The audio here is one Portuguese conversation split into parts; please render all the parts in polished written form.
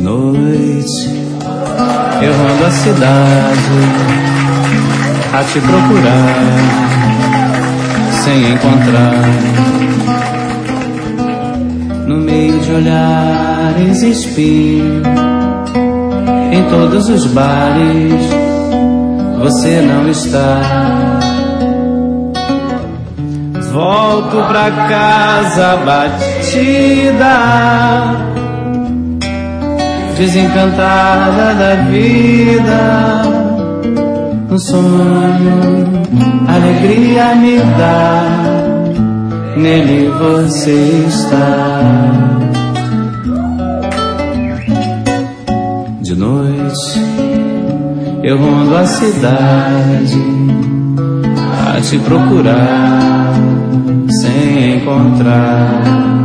noite eu rondo a cidade a te procurar, sem encontrar. No meio de olhares espio, em todos os bares você não está. Volto pra casa batida, desencantada da vida. No sonho, alegria me dá, nele você está. De noite, eu rondo a cidade a te procurar, sem encontrar.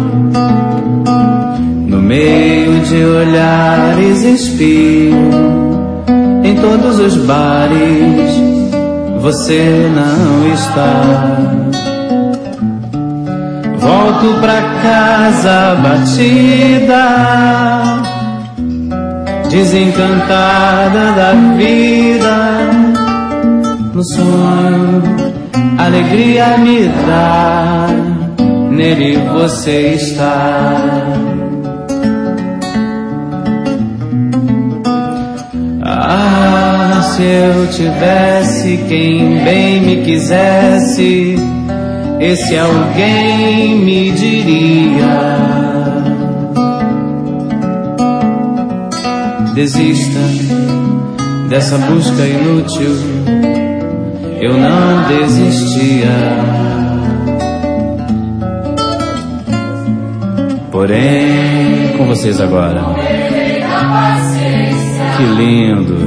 No meio de olhares espio, em todos os bares você não está. Volto pra casa batida, desencantada da vida. No sonho, alegria me dá, nele você está. Ah, se eu tivesse quem bem me quisesse, esse alguém me diria: desista dessa busca inútil. Eu não desistia. Porém, com vocês agora. Que lindo.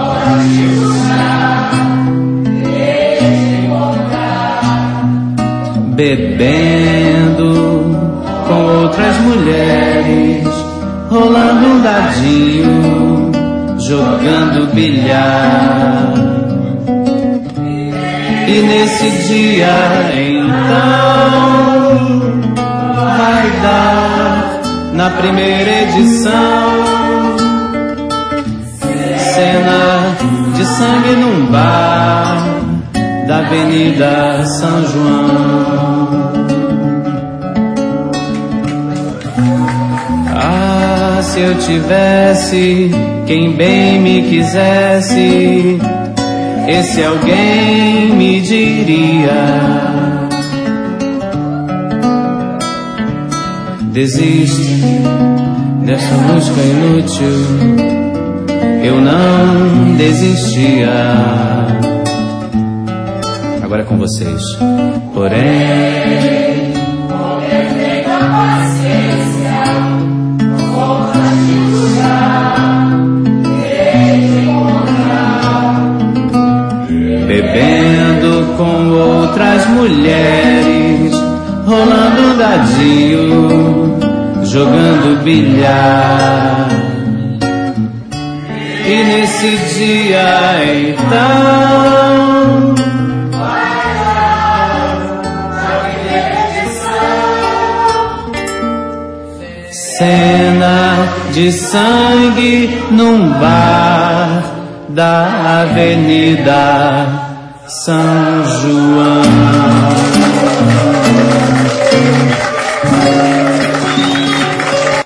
Bebendo com outras mulheres, rolando um dadinho, jogando bilhar. E nesse dia então vai dar, na primeira edição, cena de sangue num bar da Avenida São João. Ah, se eu tivesse quem bem me quisesse, esse alguém me diria: desiste dessa busca inútil. Eu não desistia. Agora é com vocês. Porém, com perfeita paciência, vou te buscar, te encontrar. Bebendo com outras mulheres, rolando um dadinho, jogando bilhar. E nesse dia então vai dar a primeira edição, cena de sangue num bar da Avenida São João.